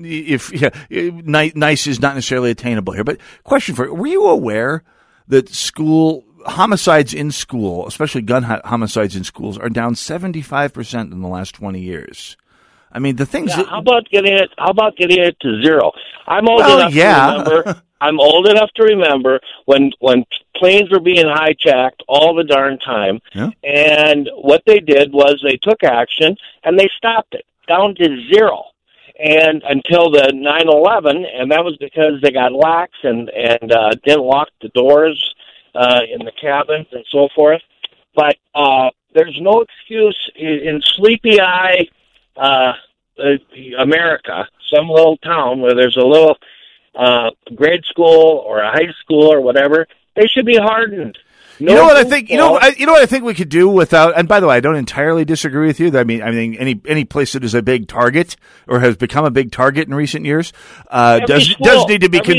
nice is not necessarily attainable here. But question for you, were you aware that school homicides in school, especially gun homicides in schools, are down 75% in the last 20 years? I mean, the things. How about getting it to zero? I'm old enough to remember. I'm old enough to remember when planes were being hijacked all the darn time, and what they did was they took action and they stopped it down to zero, and until the 9/11, and that was because they got lax and didn't lock the doors in the cabins and so forth. But there's no excuse in Sleepy Eye, America, some little town where there's a little grade school or a high school or whatever. They should be hardened. You know what I think? You know what I think we could do without. And by the way, I don't entirely disagree with you. I mean, any place that is a big target or has become a big target in recent years does need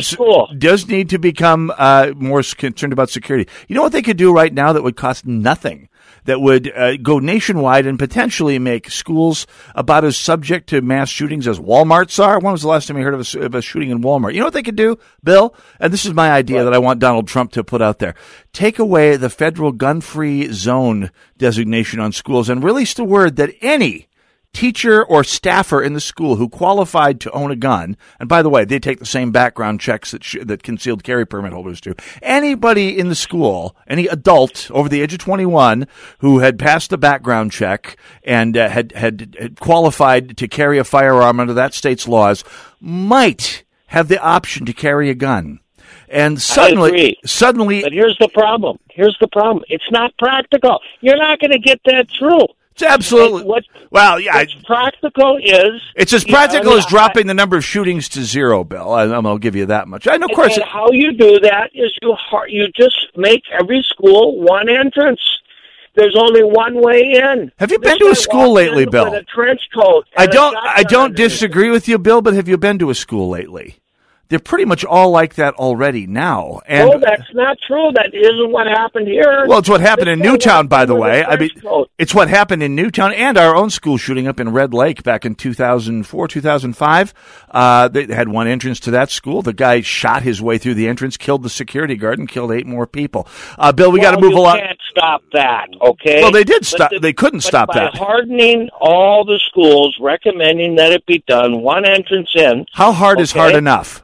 to become more concerned about security. You know what they could do right now that would cost nothing? That would go nationwide and potentially make schools about as subject to mass shootings as Walmarts are. When was the last time you heard of a shooting in Walmart? You know what they could do, Bill? And this is my idea that I want Donald Trump to put out there. Take away the federal gun-free zone designation on schools and release the word that any teacher or staffer in the school who qualified to own a gun, and by the way, they take the same background checks that concealed carry permit holders do. Anybody in the school, any adult over the age of 21 who had passed the background check and had qualified to carry a firearm under that state's laws might have the option to carry a gun. And suddenly, but here's the problem. It's not practical. You're not going to get that through. It's absolutely. What's practical is. It's as practical as dropping the number of shootings to zero, Bill. I'll give you that much. I know, of course. And how you do that is you just make every school one entrance. There's only one way in. Have you been to a school lately, Bill? With a trench coat. I don't disagree with you, Bill, but have you been to a school lately? They're pretty much all like that already now. And no, that's not true. That isn't what happened here. Well, it's what happened in Newtown, by the way. I mean, it's what happened in Newtown and our own school shooting up in Red Lake back in 2004, 2005. They had one entrance to that school. The guy shot his way through the entrance, killed the security guard, and killed 8 more people. Bill, we got to move along. You can't stop that, okay? Well, they did stop. They couldn't stop that. By hardening all the schools, recommending that it be done, one entrance in. How hard is hard enough?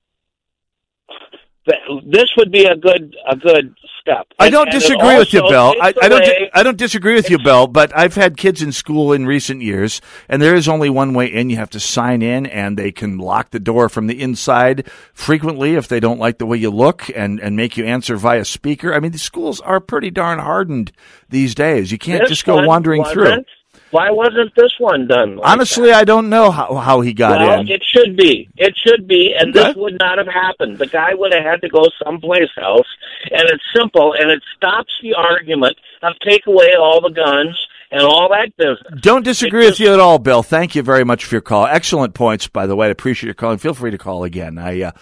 This would be a good step. I don't disagree with you, Bill. I don't disagree with you, Bill. But I've had kids in school in recent years, and there is only one way in. You have to sign in, and they can lock the door from the inside frequently if they don't like the way you look, and make you answer via speaker. I mean, the schools are pretty darn hardened these days. You can't just go wandering through. Why wasn't this one done? Honestly, I don't know how he got in. It should be, and this would not have happened. The guy would have had to go someplace else, and it's simple, and it stops the argument of take away all the guns and all that business. Don't disagree with you at all, Bill. Thank you very much for your call. Excellent points, by the way. I appreciate your calling. Feel free to call again.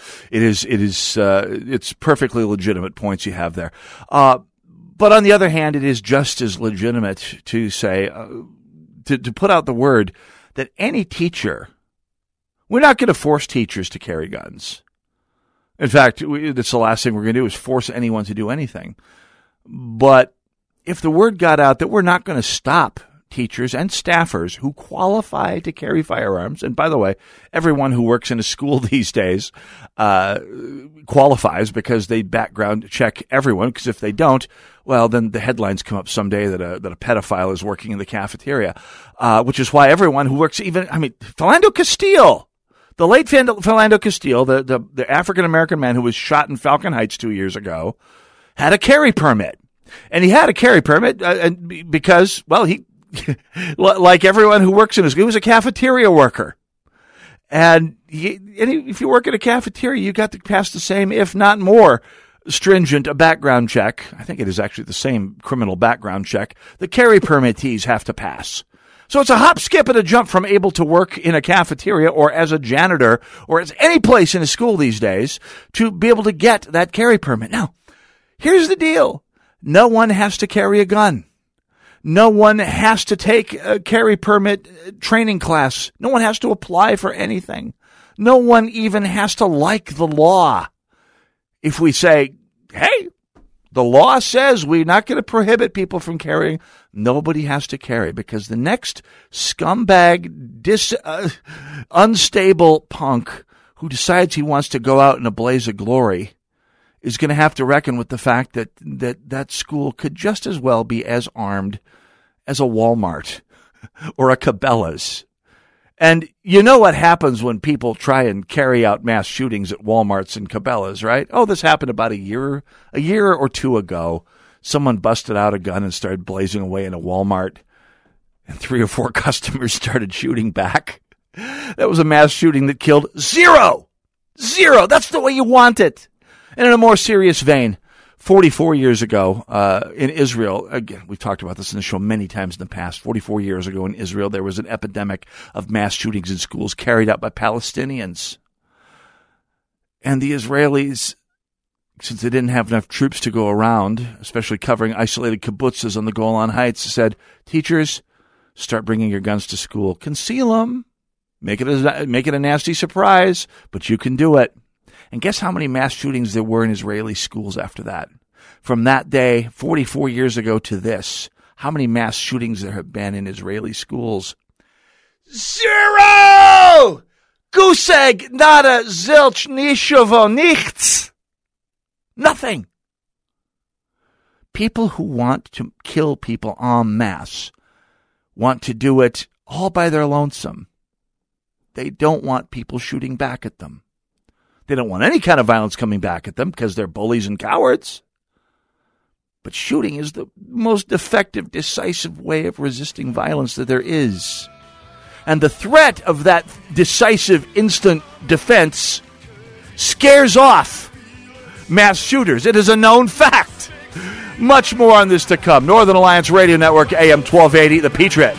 It's perfectly legitimate points you have there. But on the other hand, it is just as legitimate to say. To put out the word that any teacher, we're not going to force teachers to carry guns. In fact, that's the last thing we're going to do is force anyone to do anything. But if the word got out that we're not going to stop teachers and staffers who qualify to carry firearms, and by the way, everyone who works in a school these days qualifies because they background check everyone, because if they don't, well, then the headlines come up someday that a pedophile is working in the cafeteria, which is why everyone who works Philando Castile, the late Philando Castile, the African-American man who was shot in Falcon Heights 2 years ago, had a carry permit. And he had a carry permit because, well, he, like everyone who works in his school, he was a cafeteria worker. And if you work at a cafeteria, you got to pass the same, if not more, stringent a background check. I think it is actually the same criminal background check the carry permittees have to pass. So it's a hop, skip, and a jump from able to work in a cafeteria or as a janitor or as any place in a school these days to be able to get that carry permit. Now, here's the deal. No one has to carry a gun. No one has to take a carry permit training class. No one has to apply for anything. No one even has to like the law. If we say, hey, the law says we're not going to prohibit people from carrying, nobody has to carry, because the next scumbag, unstable punk who decides he wants to go out in a blaze of glory is going to have to reckon with the fact that school could just as well be as armed as a Walmart or a Cabela's. And you know what happens when people try and carry out mass shootings at Walmarts and Cabela's, right? Oh, this happened about a year or two ago. Someone busted out a gun and started blazing away in a Walmart, and 3 or 4 customers started shooting back. That was a mass shooting that killed zero. That's the way you want it. And in a more serious vein, 44 years ago in Israel, again, we've talked about this in the show many times in the past, 44 years ago in Israel, there was an epidemic of mass shootings in schools carried out by Palestinians. And the Israelis, since they didn't have enough troops to go around, especially covering isolated kibbutzes on the Golan Heights, said, teachers, start bringing your guns to school. Conceal them. Make it a nasty surprise, but you can do it. And guess how many mass shootings there were in Israeli schools after that? From that day, 44 years ago to this, how many mass shootings there have been in Israeli schools? 0! Guseg, nada, zilch, nishovo, nichts. Nothing. People who want to kill people en masse want to do it all by their lonesome. They don't want people shooting back at them. They don't want any kind of violence coming back at them because they're bullies and cowards. But shooting is the most effective, decisive way of resisting violence that there is. And the threat of that decisive, instant defense scares off mass shooters. It is a known fact. Much more on this to come. Northern Alliance Radio Network, AM 1280, The Patriot.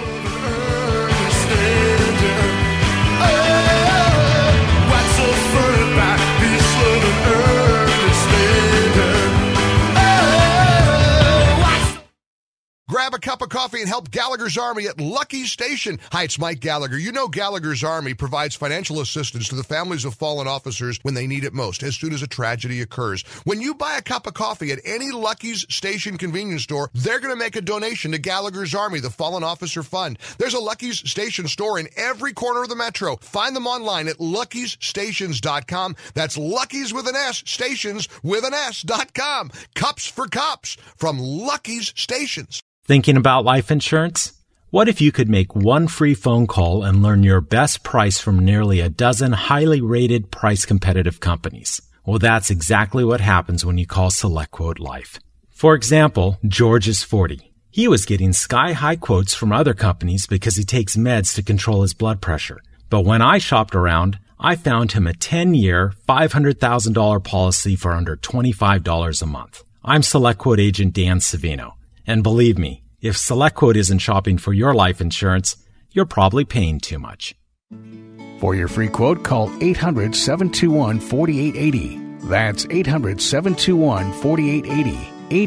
Grab a cup of coffee and help Gallagher's Army at Lucky's Station. Hi, it's Mike Gallagher. You know Gallagher's Army provides financial assistance to the families of fallen officers when they need it most, as soon as a tragedy occurs. When you buy a cup of coffee at any Lucky's Station convenience store, they're going to make a donation to Gallagher's Army, the Fallen Officer Fund. There's a Lucky's Station store in every corner of the metro. Find them online at Lucky'sStations.com. That's Lucky's with an S, stations with an S.com. Cups for cops from Lucky's Stations. Thinking about life insurance? What if you could make one free phone call and learn your best price from nearly a dozen highly rated, price-competitive companies? Well, that's exactly what happens when you call SelectQuote Life. For example, George is 40. He was getting sky-high quotes from other companies because he takes meds to control his blood pressure. But when I shopped around, I found him a 10-year, $500,000 policy for under $25 a month. I'm SelectQuote agent Dan Savino. And believe me, if SelectQuote isn't shopping for your life insurance, you're probably paying too much. For your free quote, call 800-721-4880. That's 800-721-4880.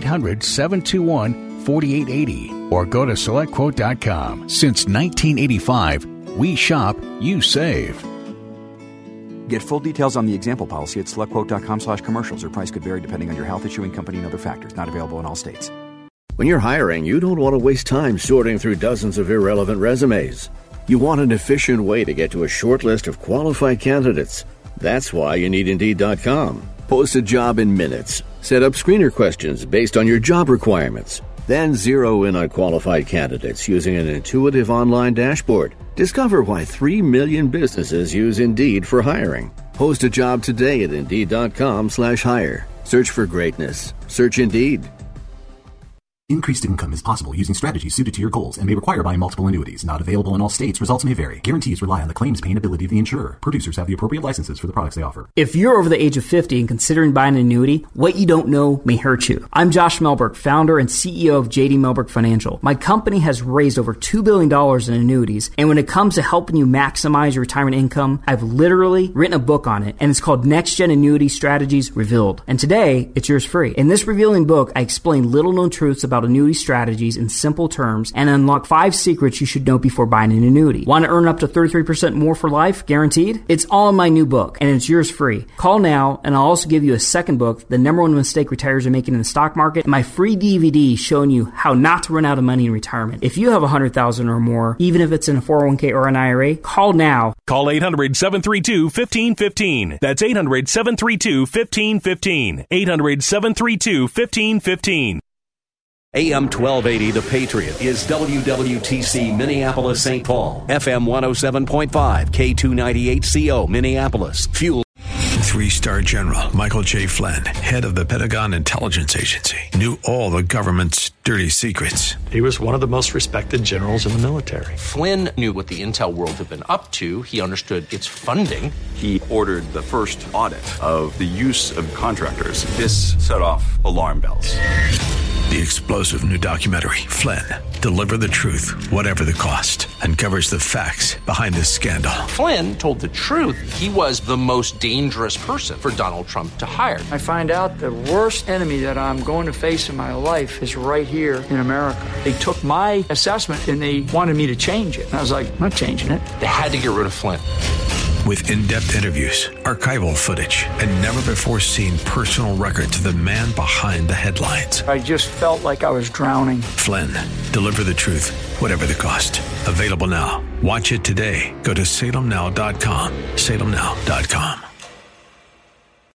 800-721-4880. Or go to SelectQuote.com. Since 1985, we shop, you save. Get full details on the example policy at SelectQuote.com/commercials. Or price could vary depending on your health, issuing company, and other factors. Not available in all states. When you're hiring, you don't want to waste time sorting through dozens of irrelevant resumes. You want an efficient way to get to a short list of qualified candidates. That's why you need Indeed.com. Post a job in minutes. Set up screener questions based on your job requirements. Then zero in on qualified candidates using an intuitive online dashboard. Discover why 3 million businesses use Indeed for hiring. Post a job today at Indeed.com/hire. Search for greatness. Search Indeed. Increased income is possible using strategies suited to your goals and may require buying multiple annuities. Not available in all states. Results may vary. Guarantees rely on the claims paying ability of the insurer. Producers have the appropriate licenses for the products they offer. If you're over the age of 50 and considering buying an annuity, what you don't know may hurt you. I'm Josh Melberg, founder and CEO of J.D. Melberg Financial. My company has raised over $2 billion in annuities, and when it comes to helping you maximize your retirement income, I've literally written a book on it, and it's called Next Gen Annuity Strategies Revealed. And today, it's yours free. In this revealing book, I explain little-known truths about annuity strategies in simple terms and unlock 5 secrets you should know before buying an annuity. Want to earn up to 33% more for life, guaranteed? It's all in my new book, and it's yours free. Call now, and I'll also give you a second book, The Number One Mistake Retirees Are Making in the Stock Market, and my free DVD showing you how not to run out of money in retirement. If you have $100,000 or more, even if it's in a 401k or an IRA, call now. Call 800-732-1515. That's 800-732-1515. 800-732-1515. AM 1280, The Patriot, is WWTC Minneapolis, St. Paul. FM 107.5, K298CO, Minneapolis. Fuel. 3-star General Michael J. Flynn, head of the Pentagon Intelligence Agency, knew all the government's dirty secrets. He was one of the most respected generals in the military. Flynn knew what the intel world had been up to. He understood its funding. He ordered the first audit of the use of contractors. This set off alarm bells. The explosive new documentary, Flynn, Deliver the Truth, Whatever the Cost, uncovers the facts behind this scandal. Flynn told the truth. He was the most dangerous person for Donald Trump to hire. I find out the worst enemy that I'm going to face in my life is right here in America. They took my assessment and they wanted me to change it. And I was like, I'm not changing it. They had to get rid of Flynn. With in-depth interviews, archival footage, and never-before-seen personal records of the man behind the headlines. I just felt like I was drowning. Flynn, Deliver the Truth, Whatever the Cost. Available now. Watch it today. Go to salemnow.com. salemnow.com.